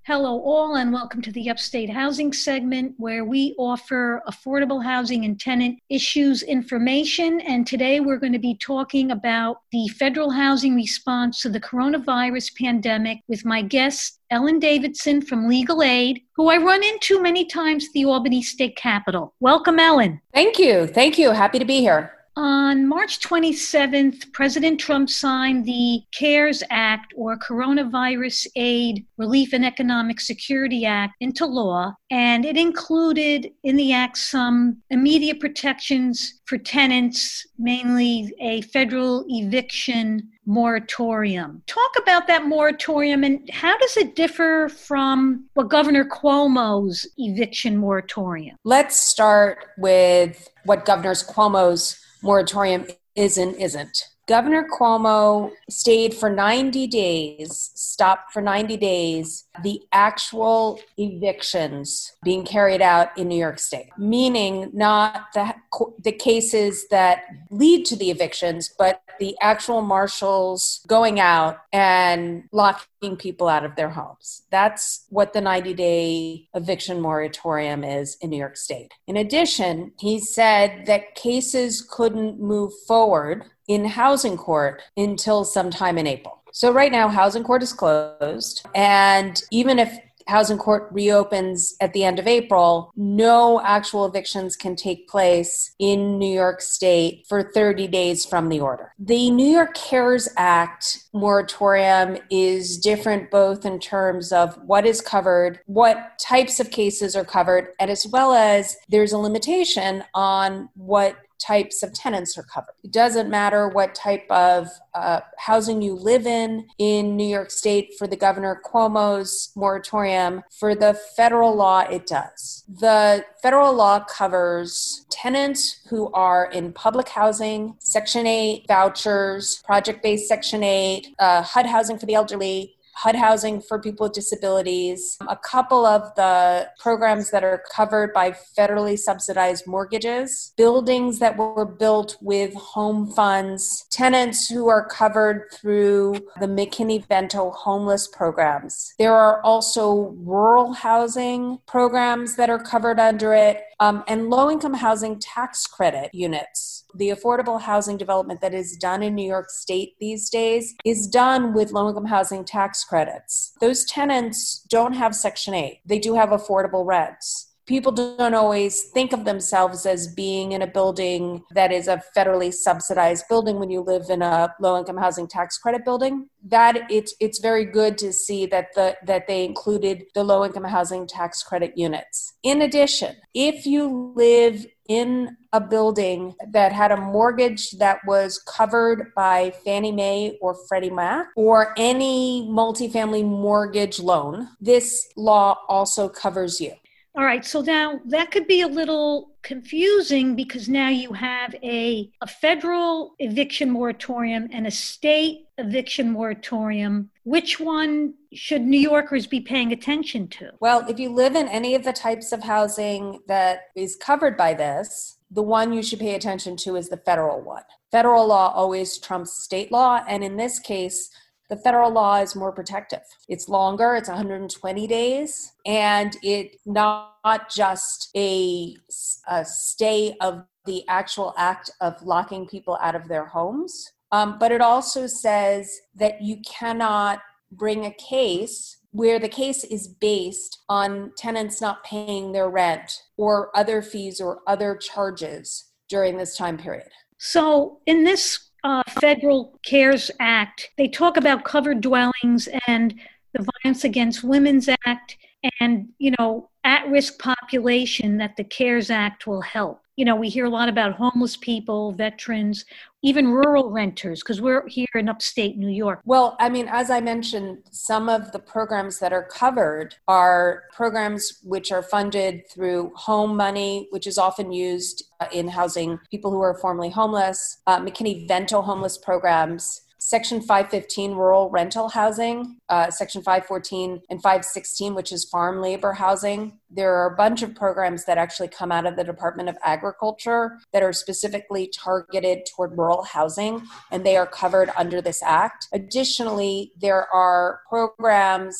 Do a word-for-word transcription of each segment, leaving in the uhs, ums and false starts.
Hello all and welcome to the Upstate Housing segment where we offer affordable housing and tenant issues information. And today we're going to be talking about the federal housing response to the coronavirus pandemic with my guest, Ellen Davidson from Legal Aid, who I run into many times at the Albany State Capitol. Welcome, Ellen. Thank you. Thank you. Happy to be here. On March twenty-seventh, President Trump signed the CARES Act, or Coronavirus Aid, Relief and Economic Security Act, into law, and it included in the act some immediate protections for tenants, mainly a federal eviction moratorium. Talk about that moratorium and how does it differ from what Governor Cuomo's eviction moratorium? Let's start with what Governor Cuomo's moratorium is and isn't. Governor Cuomo stayed for ninety days, stopped for ninety days, the actual evictions being carried out in New York State, meaning not the, the cases that lead to the evictions, but the actual marshals going out and locking people out of their homes. That's what the ninety-day eviction moratorium is in New York State. In addition, he said that cases couldn't move forward in housing court until sometime in April. So right now, housing court is closed. And even if housing court reopens at the end of April, no actual evictions can take place in New York State for thirty days from the order. The New York CARES Act moratorium is different both in terms of what is covered, what types of cases are covered, and as well as there's a limitation on what types of tenants are covered. It doesn't matter what type of uh, housing you live in in New York State for the Governor Cuomo's moratorium. For the federal law, it does. The federal law covers tenants who are in public housing, Section eight, vouchers, project-based Section eight, uh, H U D housing for the elderly, H U D housing for people with disabilities, a couple of the programs that are covered by federally subsidized mortgages, buildings that were built with home funds, tenants who are covered through the McKinney-Vento homeless programs. There are also rural housing programs that are covered under it, um, and low-income housing tax credit units. The affordable housing development that is done in New York State these days is done with low-income housing tax credits. Those tenants don't have Section eight. They do have affordable rents. People don't always think of themselves as being in a building that is a federally subsidized building when you live in a low-income housing tax credit building. That it's it's very good to see that the that they included the low-income housing tax credit units. In addition, if you live in a building that had a mortgage that was covered by Fannie Mae or Freddie Mac or any multifamily mortgage loan, this law also covers you. All right, so now that could be a little confusing because now you have a, a federal eviction moratorium and a state eviction moratorium. Which one should New Yorkers be paying attention to? Well, if you live in any of the types of housing that is covered by this, the one you should pay attention to is the federal one. Federal law always trumps state law, and in this case, the federal law is more protective. It's longer, it's one hundred twenty days, and it's not just a, a stay of the actual act of locking people out of their homes, um, but it also says that you cannot bring a case where the case is based on tenants not paying their rent or other fees or other charges during this time period. So in this Uh, Federal CARES Act, they talk about covered dwellings and the Violence Against Women's Act and, you know, at-risk population that the CARES Act will help. You know, we hear a lot about homeless people, veterans, even rural renters, because we're here in upstate New York. Well, I mean, as I mentioned, some of the programs that are covered are programs which are funded through home money, which is often used uh, in housing people who are formerly homeless, uh, McKinney-Vento homeless programs, Section five fifteen rural rental housing, uh, Section five fourteen and five sixteen, which is farm labor housing. There are a bunch of programs that actually come out of the Department of Agriculture that are specifically targeted toward rural housing, and they are covered under this act. Additionally, there are programs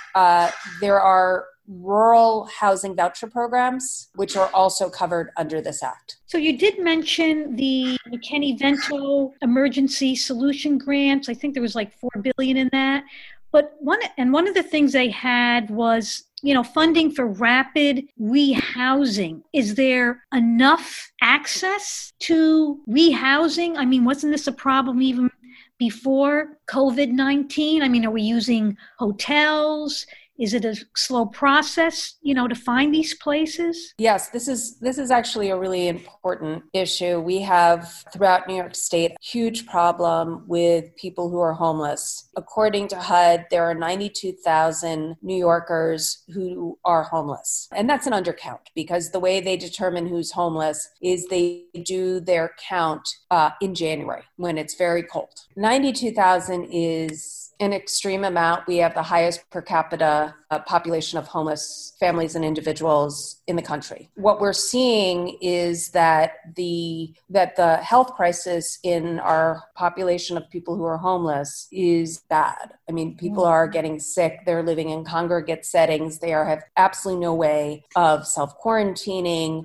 uh, there are rural housing voucher programs, which are also covered under this act. So you did mention the McKinney-Vento Emergency Solution Grants. I think there was like four billion dollars in that. But one, and one of the things they had was, you know, funding for rapid rehousing. Is there enough access to rehousing? I mean, wasn't this a problem even before COVID nineteen? I mean, are we using hotels? Is it a slow process, you know, to find these places? Yes, this is this is actually a really important issue. We have throughout New York State a huge problem with people who are homeless. According to H U D, there are ninety-two thousand New Yorkers who are homeless. And that's an undercount because the way they determine who's homeless is they do their count uh, in January when it's very cold. ninety-two thousand is an extreme amount. We have the highest per capita uh, population of homeless families and individuals in the country. What we're seeing is that the that the health crisis in our population of people who are homeless is bad. I mean, people are getting sick. They're living in congregate settings. They are have absolutely no way of self-quarantining,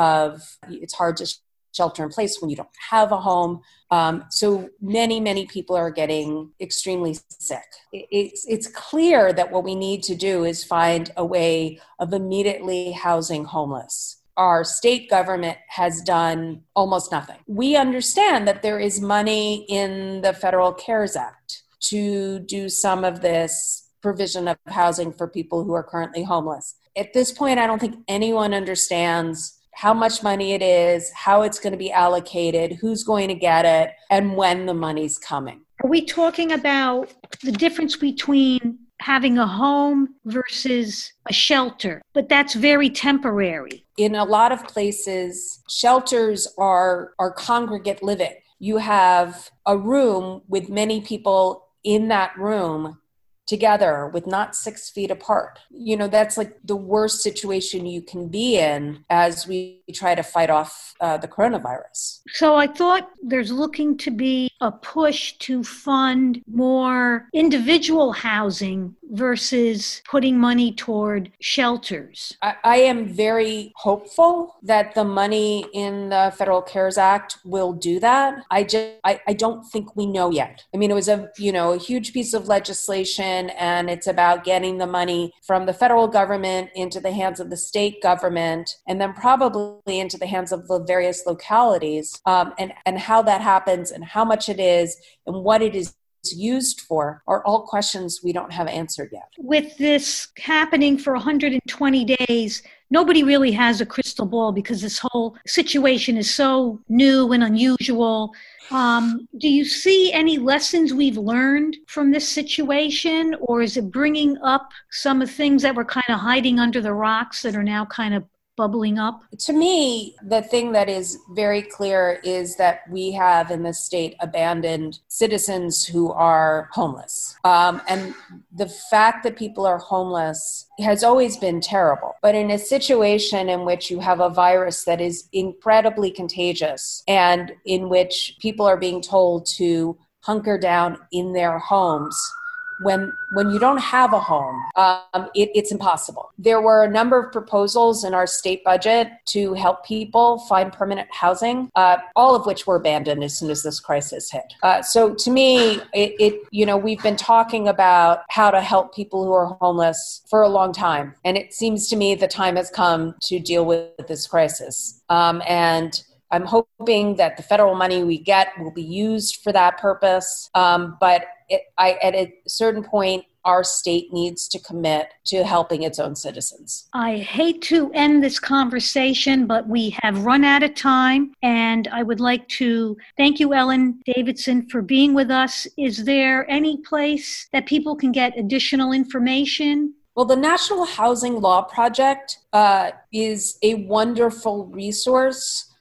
of it's hard to shelter in place when you don't have a home. Um, so many, many people are getting extremely sick. It's, it's clear that what we need to do is find a way of immediately housing homeless. Our state government has done almost nothing. We understand that there is money in the Federal CARES Act to do some of this provision of housing for people who are currently homeless. At this point, I don't think anyone understands how much money it is, how it's going to be allocated, who's going to get it, and when the money's coming. Are we talking about the difference between having a home versus a shelter? But that's very temporary. In a lot of places, shelters are, are congregate living. You have a room with many people in that room together with not six feet apart. You know, that's like the worst situation you can be in as we try to fight off uh, the coronavirus. So I thought there's looking to be a push to fund more individual housing versus putting money toward shelters. I, I am very hopeful that the money in the Federal CARES Act will do that. I just, I, I don't think we know yet. I mean, it was a, you know, a huge piece of legislation, and it's about getting the money from the federal government into the hands of the state government, and then probably into the hands of the various localities, um, and, and how that happens and how much it is and what it is used for are all questions we don't have answered yet. With this happening for one hundred twenty days, nobody really has a crystal ball because this whole situation is so new and unusual. Um, do you see any lessons we've learned from this situation, or is it bringing up some of the things that were kind of hiding under the rocks that are now kind of bubbling up? To me, the thing that is very clear is that we have in this state abandoned citizens who are homeless. Um, and the fact that people are homeless has always been terrible. But in a situation in which you have a virus that is incredibly contagious and in which people are being told to hunker down in their homes, When when you don't have a home, um, it, it's impossible. There were a number of proposals in our state budget to help people find permanent housing, uh, all of which were abandoned as soon as this crisis hit. Uh, so to me, it, it you know we've been talking about how to help people who are homeless for a long time, and it seems to me the time has come to deal with this crisis. Um, and I'm hoping that the federal money we get will be used for that purpose, um, but It, I, at a certain point, our state needs to commit to helping its own citizens. I hate to end this conversation, but we have run out of time, and I would like to thank you, Ellen Davidson, for being with us. Is there any place that people can get additional information? Well, the National Housing Law Project uh, is a wonderful resource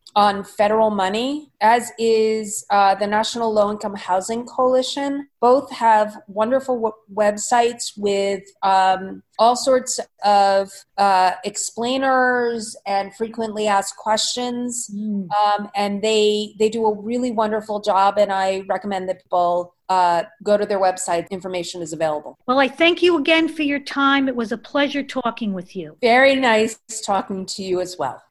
on federal money, as is uh, the National Low Income Housing Coalition. Both have wonderful w- websites with um, all sorts of uh, explainers and frequently asked questions. Mm. Um, and they they do a really wonderful job, and I recommend that people uh, go to their website. Information is available. Well, I thank you again for your time. It was a pleasure talking with you. Very nice talking to you as well.